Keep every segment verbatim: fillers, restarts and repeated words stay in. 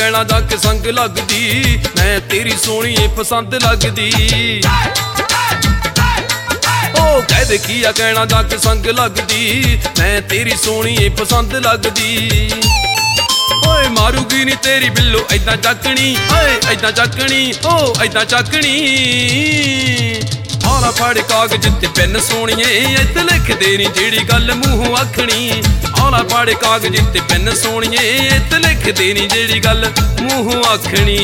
कहना जाके संग लगदी, मैं तेरी सोहनी पसंद लगदी। ओ कह दे किया कहना जाके संग लगदी, मैं तेरी सोहनी पसंद लगदी। ओए मारूगी नी तेरी बिल्लो ऐदां चकनी, ओए ऐदां चकनी, ओ ऐदां चकनी। आला फड़ कागज ते पेन सोहणिए, इत्ते लिख देनी जेड़ी गल मूंहों आखनी। आला फड़ कागज ते पेन सोहणिए, इत्ते लिख देनी जेड़ी गल मूंहों आखनी।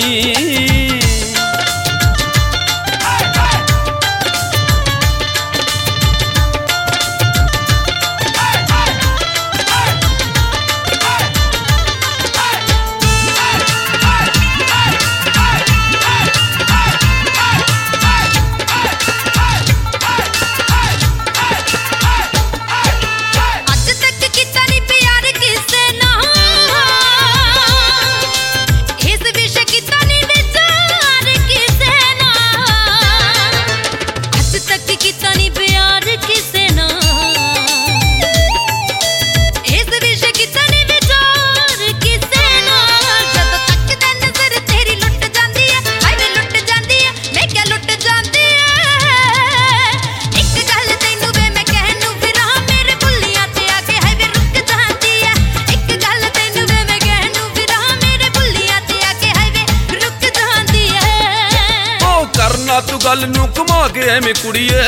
तू गल नू घुमा के एवें कुड़िए,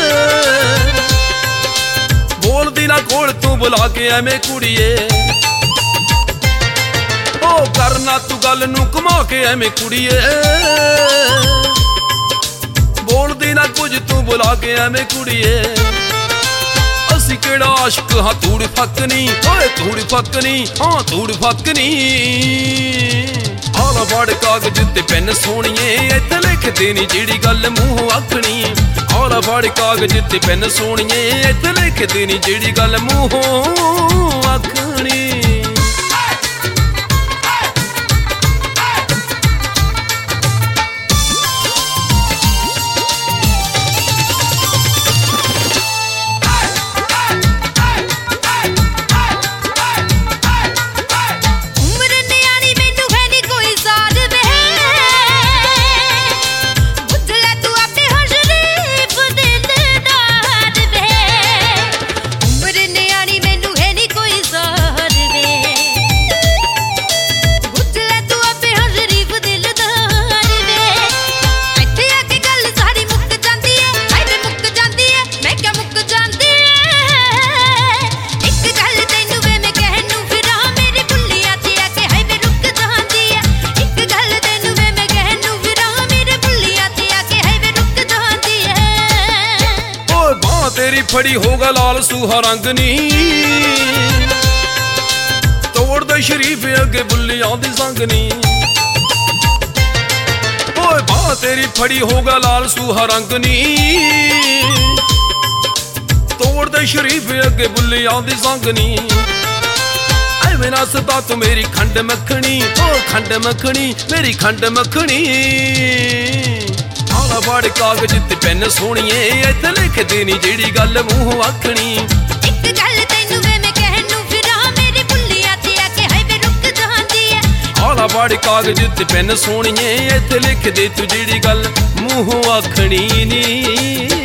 बोलदी ना कोल तू बुला के एवें कुड़िए। ओ करना तू गल नू घुमा के एवें कुड़िए, बोलदी ना कुछ तू बुला के एवें कुड़िए। असी केड़ा आशिक हाँ तूड़ फकनी, ओए तूड़ फकनी, हाँ तूड़ फकनी। आला फड़ कागज ते पेन सोहणिए, इत्ते लिख देनी जेड़ी गल मूंहों आखनी। आला फड़ कागज ते पेन सोहणिए, इत्ते लिख देनी जेड़ी गल मूंहों आखनी। तेरी फड़ी होगा लाल सूहा रंग नी, तोड़ दे शरीफ अगे बुल्लियां दी संग नी। ओए बाह तेरी फड़ी होगा लाल सूहा रंग नी, तोड़ दे शरीफ अगे बुल्लियां दी संग नी। ऐवें नसदा तू मेरी खंड मखनी, ओ खंड मखनी, मेरी खंड मखनी। आला फड़ कागज ते पेन सोहणिए, इत्ते लिख देनी जेड़ी गल मूंहों आखनी। इक गल तैनू वे मैं कहन नू फिरां, मेरी भुल्लियां ते आके हाय वे रुक जांदी ऐ। आला फड़ कागज ते पेन सोहणिए, इत्ते लिख दे तू जेड़ी गल मूंहों आखनी नी।